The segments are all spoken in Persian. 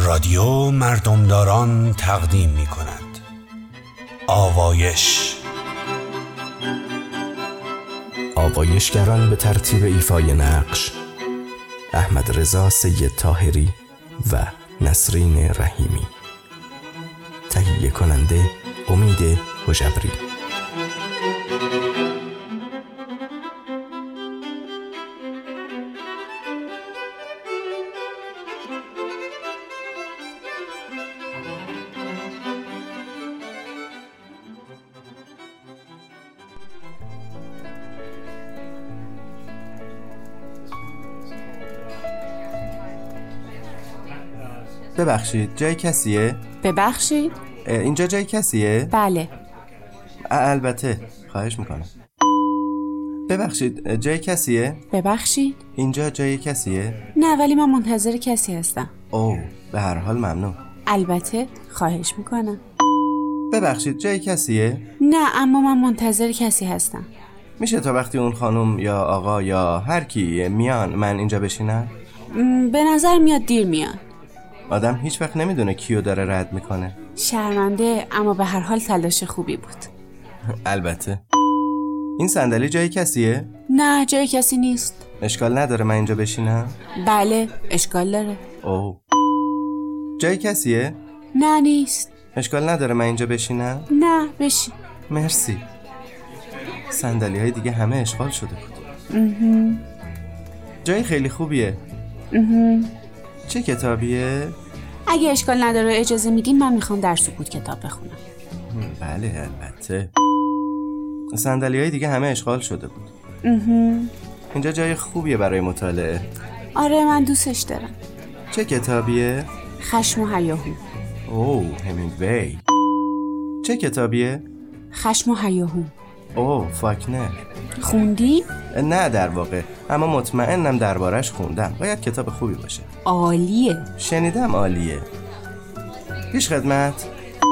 رادیو مردمداران تقدیم می کند آوایشگران به ترتیب ایفای نقش: احمد رضا سید طاهری و نسرین رحیمی. تهیه کننده امید هژبری. ببخشید، جای کسیه؟ ببخشید؟ اینجا جای کسیه؟ بله. البته، خواهش میکنم. ببخشید، جای کسیه؟ ببخشید؟ اینجا جای کسیه؟ نه، ولی من منتظر کسی هستم. اوه، به هر حال ممنون. البته، خواهش میکنم. ببخشید، جای کسیه؟ نه، اما من منتظر کسی هستم. میشه تا وقتی اون خانم یا آقا یا هر کی میان من اینجا بشینم؟ به نظر میاد دیر میان. آدم هیچ وقت نمیدونه کیو داره رد میکنه. شرمنده، اما به هر حال تلاش خوبی بود. البته. این صندلی جای کسیه؟ نه، جای کسی نیست. اشکال نداره من اینجا بشینم؟ بله، اشکال داره. اوه. جای کسیه؟ نه، نیست. اشکال نداره من اینجا بشینم؟ نه، بشین. مرسی. صندلی های دیگه همه اشغال شده بود. جای خیلی خوبیه. چه کتابیه؟ اگه اشکال نداره اجازه میدین من میخوام در سکوت کتاب بخونم. بله، البته. صندلی های دیگه همه اشغال شده بود. اینجا جای خوبیه برای مطالعه. آره، من دوستش دارم. چه کتابیه؟ خشم و هیاهو. اوه، همینگوی. چه کتابیه؟ خشم و هیاهو. اوه، فاکنر. خوندی؟ نه در واقع، اما مطمئنم دربارش خوندم. باید کتاب خوبی باشه. عالیه. شنیدم عالیه. پیش خدمت.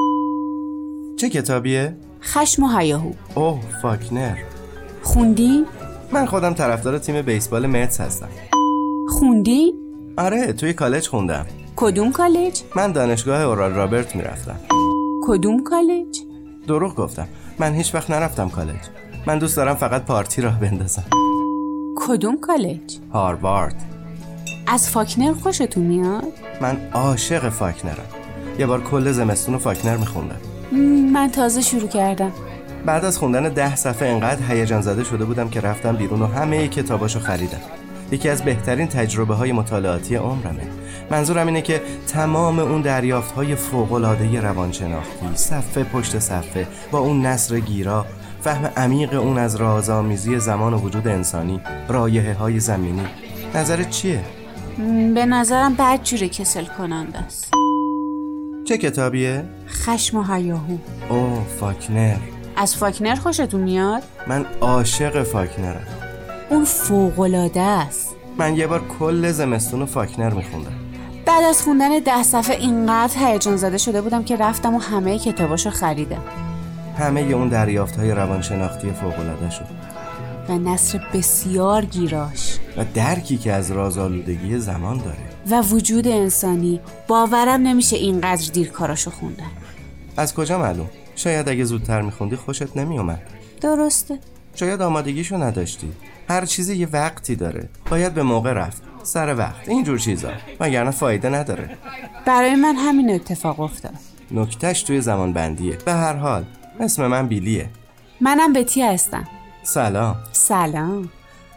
چه کتابیه؟ خشم و هیاهو. اوه، فاکنر. خوندی؟ من خودم طرفدار تیم بیسبال متس هستم. خوندی؟ آره، توی کالج خوندم. کدوم کالج؟ من دانشگاه اورال رابرت میرفتم. کدوم کالج؟ دروغ گفتم، من هیچ وقت نرفتم کالج. من دوست دارم فقط پارتی راه بندازم. کدوم کالج؟ هاروارد. از فاکنر خوشتون میاد؟ من عاشق فاکنرم. یه بار کل زمستون رو فاکنر میخوندم. من تازه شروع کردم. بعد از خوندن 10 صفحه انقدر هیجان زده شده بودم که رفتم بیرون و همه کتاباشو خریدم. یکی از بهترین تجربه های مطالعاتی عمرمه. منظورم اینه که تمام اون دریافت های فوق‌العاده روانشناختی، صفحه پشت صفحه، با اون نثر گیرا، فهم عمیق اون از رازآمیزی زمان و وجود انسانی، رایحه های زمینی. نظرت چیه؟ به نظرم بدجوره، کسل کننده است. چه کتابیه؟ خشم و هیاهو. اوه، فاکنر. از فاکنر خوشتون میاد؟ من عاشق فاکنرم. اون فوق‌العاده است. من یه بار کل زمستون فاکنر میخوندم. بعد از خوندن 10 صفحه اینقدر هیجان زده شده بودم که رفتم و همه کتاباشو خریدم. همه اون دریافت‌های روانشناختی فوق‌العاده شد و نثر بسیار گیراش و درکی که از رازآلودگی زمان داره و وجود انسانی. باورم نمیشه اینقدر دیر کاراشو خوندم. از کجا معلوم؟ شاید اگه زودتر میخوندی خوشت نمیومد. درسته. شاید آمادگیشو نداشتی. هر چیزی یه وقتی داره. باید به موقع رفت، سر وقت، اینجور چیزا، وگرنه فایده نداره. برای من همین اتفاق افتاد. نکتهش توی زمان بندیه. به هر حال اسم من بیلیه. منم بتی هستم. سلام. سلام.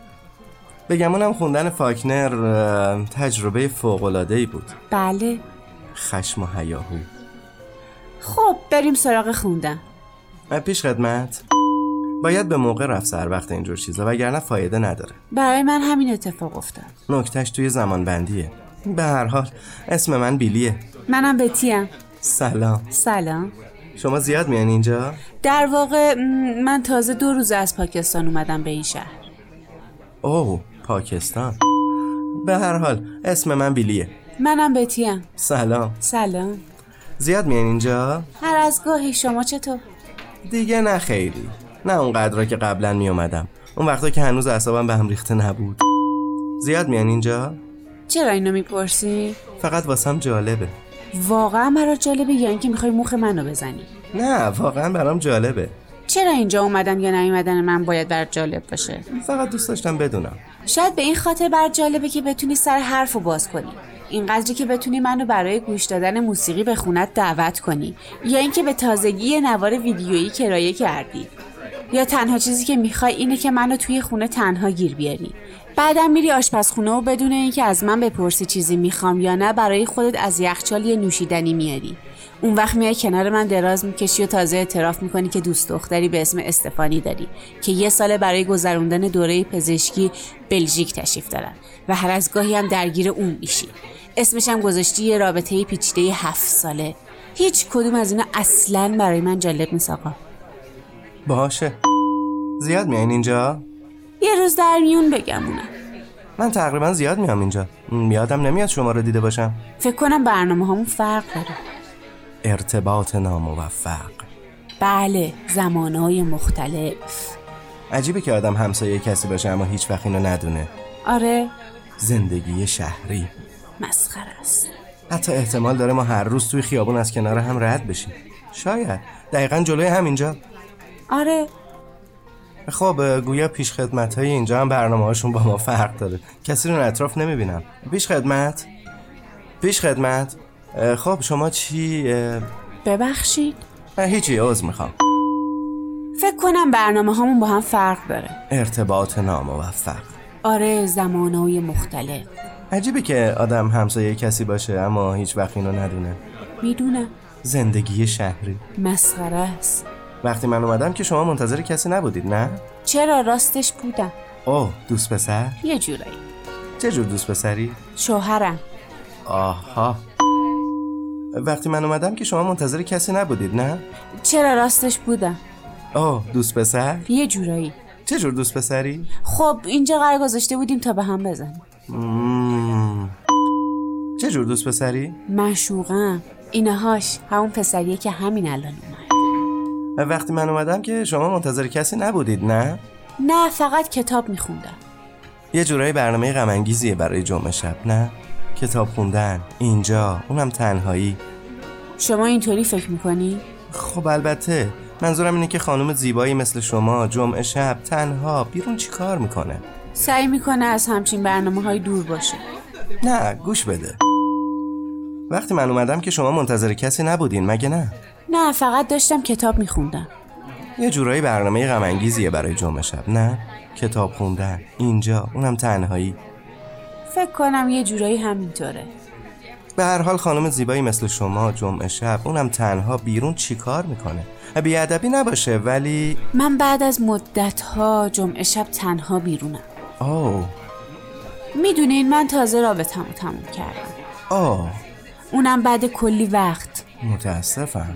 بگمونم خوندن فاکنر تجربه فوق‌العاده‌ای بود. بله. خشم و هیاهو. خب بریم سراغ خوندن. پیش خدمت. باید به موقع رفت سر وقت اینجور چیزا، وگرنه فایده نداره. برای من همین اتفاق افتاد. نکتهش توی زمان بندیه. به هر حال اسم من بیلیه. منم بتیم. سلام. سلام. شما زیاد میان اینجا؟ در واقع من تازه 2 روز از پاکستان اومدم به این شهر. اوه، پاکستان. به هر حال اسم من بیلیه. منم بتیم. سلام. سلام. زیاد میان اینجا؟ هر از گاهی. شما چطور؟ دیگه نه خیلی. نه اونقدر که قبلا می اومدم. اون وقتا که هنوز اعصابم به هم ریخته نبود. زیاد میان اینجا؟ چرا اینو میپرسی؟ فقط واسم جالبه. واقعا برات جالبه یا اینکه میخوای مخ منو بزنی؟ نه واقعا برام جالبه. چرا اینجا اومدن یا نیومدن من باید برات جالب باشه؟ فقط دوست داشتم بدونم. شاید به این خاطر برات جالبه که بتونی سر حرفو باز کنی، اینقدری که بتونی منو برای گوش دادن موسیقی به خونت دعوت کنی، یا اینکه به تازگی نوار ویدیویی کرایه کردی، یا تنها چیزی که میخوای اینه که منو توی خونه تنها گیر بیاری. بعدم میری آشپزخونه و بدون اینکه از من بپرسی چیزی میخوام یا نه برای خودت از یخچال یه نوشیدنی میاری. اون وقت میای کنار من دراز میکشی و تازه اعتراف میکنی که دوست دختری به اسم استفانی داری که 1 سال برای گذروندن دوره پزشکی بلژیک تشریف دارن و هر از گاهی هم درگیر اون میشی. اسمش هم گذاشتی یه رابطه پیچیده 7 ساله. هیچ کدوم از اینا اصلاً برای من جالب نیست آقا. باشه. زیاد میاین اینجا؟ یه روز در میون بگمونم. من تقریبا زیاد میام اینجا. یادم نمیاد شما رو دیده باشم. فکر کنم برنامه همون فرق داره. ارتباط ناموفق. بله، زمانهای مختلف. عجیبه که آدم همسایه کسی باشه اما هیچ وقت اینو ندونه. آره. زندگی شهری مسخره است. حتی احتمال داره ما هر روز توی خیابون از کنار هم رد بشیم. شاید دقیقاً جلوی همینجا. آره. خب گویا پیش خدمت‌های اینجا هم برنامه‌هاشون با ما فرق داره. کسی رو اطراف نمی‌بینم. پیش خدمت. خب شما چی؟ ببخشید؟ هیچی، عذر میخوام. فکر کنم برنامه همون با هم فرق داره. ارتباط ناموفق. آره، زمانهای مختلف. عجیبه که آدم همسایه کسی باشه اما هیچ وقت اینو ندونه. میدونم. زندگی شهری مسخره است. وقتی من اومدم که شما منتظر کسی نبودید، نه؟ چرا، راستش بودم. اوه، دوست پسر؟ یه جورایی. چه جور دوست پسری؟ شوهرم. آها. وقتی من اومدم که شما منتظر کسی نبودید، نه؟ چرا، راستش بودم. اوه، دوست پسر؟ یه جورایی. چه جور دوست پسری؟ خب اینجا قرار گذاشته بودیم تا به هم بزنیم. چه جور دوست پسری؟ معشوقم. اینهاش همون پسریه که همین الان اومد. وقتی من اومدم که شما منتظر کسی نبودید، نه؟ نه، فقط کتاب میخوندم. یه جورایی برنامه غم انگیزیه برای جمعه شب، نه؟ کتاب خوندن اینجا، اونم تنهایی. شما اینطوری فکر میکنی؟ خب البته. منظورم اینه که خانم زیبایی مثل شما جمعه شب تنها بیرون چی کار میکنه؟ سعی میکنه از همچین برنامه‌های دور باشه. نه، گوش بده. وقتی من اومدم که شما منتظر کسی نبودین، مگه نه؟ نه، فقط داشتم کتاب میخوندم. یه جورایی برنامه غم انگیزیه برای جمعه شب، نه؟ کتاب خوندن اینجا، اونم تنهایی. فکر کنم یه جورایی همینطوره. به هر حال خانم زیبایی مثل شما جمعه شب اونم تنها بیرون چی کار میکنه؟ بی‌ادبی نباشه ولی من بعد از مدت‌ها جمعه شب تنها بیرونم. اوه. میدونین من تازه رابطه‌مو تموم کردم. اوه. اونم بعد کلی وقت. متاسفم.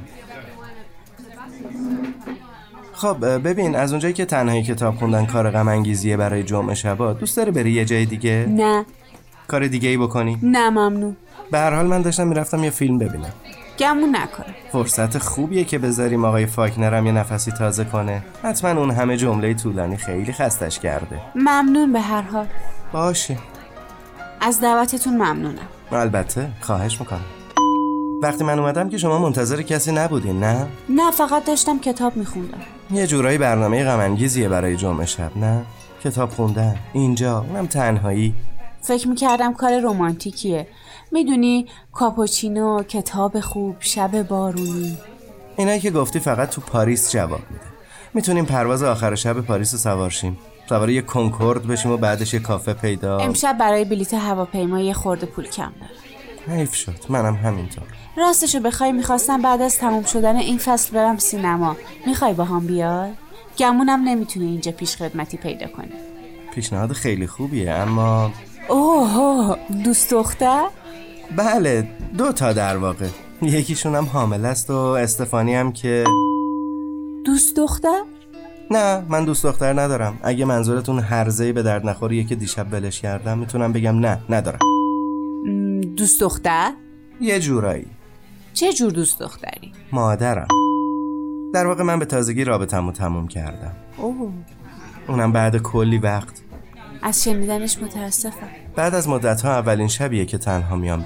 خب ببین، از اونجایی که تنهایی کتاب خوندن کار غم انگیزیه برای جمعه شبا، دوست داری بری یه جای دیگه؟ نه. کار دیگه ای بکنی؟ نه ممنون. به هر حال من داشتم میرفتم یه فیلم ببینم. گمون نکنه. فرصت خوبیه که بذاریم آقای فاکنرم یه نفسی تازه کنه. حتما اون همه جمله طولانی خیلی خستش کرده. ممنون به هر حال. باشه. از دعوتتون ممنونم. البته، خواهش میکنم. وقتی من اومدم که شما منتظر کسی نبودین، نه؟ نه، فقط داشتم کتاب میخوندم. یه جورایی برنامه غم انگیزیه برای جمعه شب، نه؟ کتاب خوندن اینجا، اونم تنهایی. فکر میکردم کار رمانتیکیه. میدونی، کاپوچینو، کتاب خوب، شب بارونی. اینایی که گفتی فقط تو پاریس جواب میده. میتونیم پرواز آخر شب پاریس رو سوار شیم، سوار یه کنکورد بشیم و بعدش یه کافه پیدا. امشب برای بلیت هواپیما یه خورده پول کم دارم. حیف شد، منم همینطور. راستشو بخوای میخواستم بعد از تموم شدن این فصل برم سینما. میخوای با هم بیای؟ گمونم نمیتونی اینجا پیش خدمتی پیدا کنی. پیشنهاد خیلی خوبیه اما اوه، دوست دختر؟ بله، 2 تا در واقع. یکیشون هم حامل است و استفانی هم که دوست دختر؟ نه، من دوست دختر ندارم. اگه منظورتون هرزه‌ای به درد نخوریه که دیشب ولش کردم، میتونم بگم نه، ندارم. دوست دختر؟ یه جورایی. چه جور دوست دختری؟ مادرم. در واقع من به تازگی رابطه‌مو تموم کردم. اوه. اونم بعد کلی وقت. از شنیدنش متاسفم. بعد از مدت‌ها اولین شبیه که تنها میام بیرون.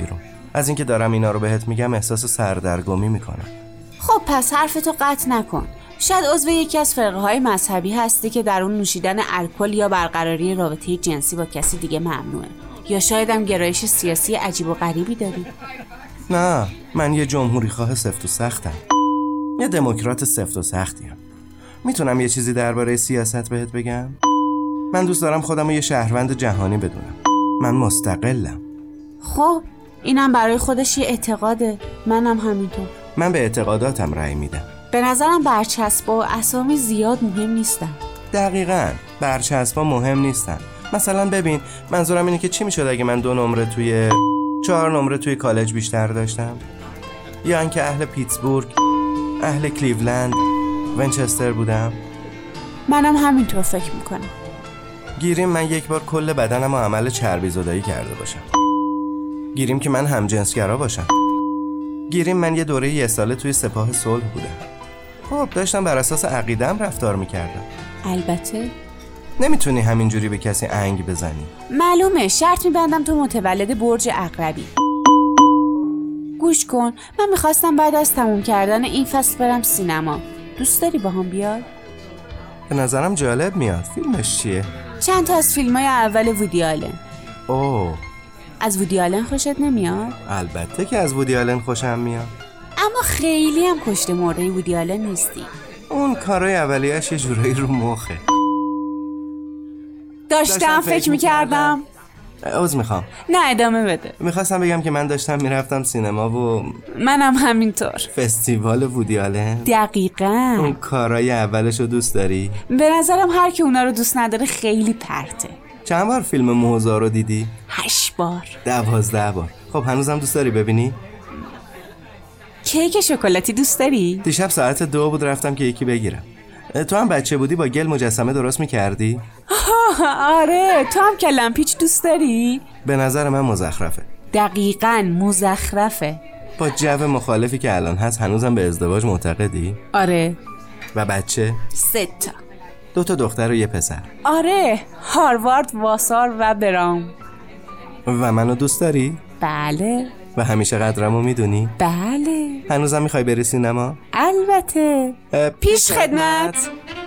از اینکه دارم اینا رو بهت میگم احساس سردرگمی میکنم. خب پس حرفتو قطع نکن. شاید عضو یکی از فرقه‌های مذهبی هستی که در اون نوشیدن الکل یا برقراری رابطه جنسی با کسی دیگه ممنوعه. یا شاید هم گرایش سیاسی عجیب و غریبی داری. نه، من یه جمهوری خواه سفت و سختم. یه دموکرات سفت و سختیم. میتونم یه چیزی درباره سیاست بهت بگم؟ من دوست دارم خودم رو یه شهروند جهانی بدونم. من مستقلم. خب اینم برای خودش یه اعتقاده. منم همینطور. من به اعتقاداتم رأی میدم. به نظرم برچسب‌ها و اسامی زیاد مهم نیستن. دقیقاً، برچسب‌ها مهم نیستن. مثلا ببین، منظورم اینه که چی میشد اگه من 2 نمره توی 4 نمره توی کالج بیشتر داشتم؟ یا اینکه اهل پیتسبورگ، اهل کلیولند، ونچستر بودم؟ منم همینطور فکر میکنم. گیریم من یک بار کل بدنم رو عمل چربی زدایی کرده باشم. گیریم که من همجنسگرا باشم. گیریم من یه دوره 1 ساله توی سپاه صلح بودم. خب داشتم بر اساس عقیده‌ام رفتار میکردم. البته نمیتونی همینجوری به کسی انگ بزنی. معلومه. شرط میبندم تو متولد برج عقربی. گوش کن، من میخواستم بعد از تموم کردن این فصل برم سینما. دوست داری با هم بیای؟ به نظرم جالب میاد. فیلمش چیه؟ چند تا از فیلمای اول وودی آلن. اوه، از وودی آلن خوشت نمیاد؟ البته که از وودی آلن خوشم میاد. اما خیلی هم کشته مرده وودی آلن نیستی. اون کارای اولیه‌اش یه جورایی رو مخه. داشتم فکر میکردم. عذر میخوام. نه ادامه بده. میخواستم بگم که من داشتم میرفتم سینما و منم همینطور. فستیوال وودی آلن. دقیقاً. اون کارای اولشو دوست داری؟ به نظرم هر کی اونا رو دوست نداره خیلی پرته. چند بار فیلم موزا رو دیدی؟ 8 بار. 12 بار. خب هنوزم دوست داری ببینی؟ کیک شکلاتی دوست داری؟ دیشب ساعت 2 بود رفتم که یکی بگیرم. تو هم بچه بودی با گل مجسمه درست میکردی؟ آره. تو هم کلم پیچ دوست داری؟ به نظر من مزخرفه. دقیقاً مزخرفه. با جو مخالفی که الان هست هنوزم به ازدواج معتقدی؟ آره. و بچه؟ 3 تا. 2 تا دختر و یه پسر. آره. هاروارد، واسار و برام. و منو دوست داری؟ بله. و همیشه قدرمو میدونی؟ بله. هنوزم میخوای بری سینما؟ البته. پیش خدمت.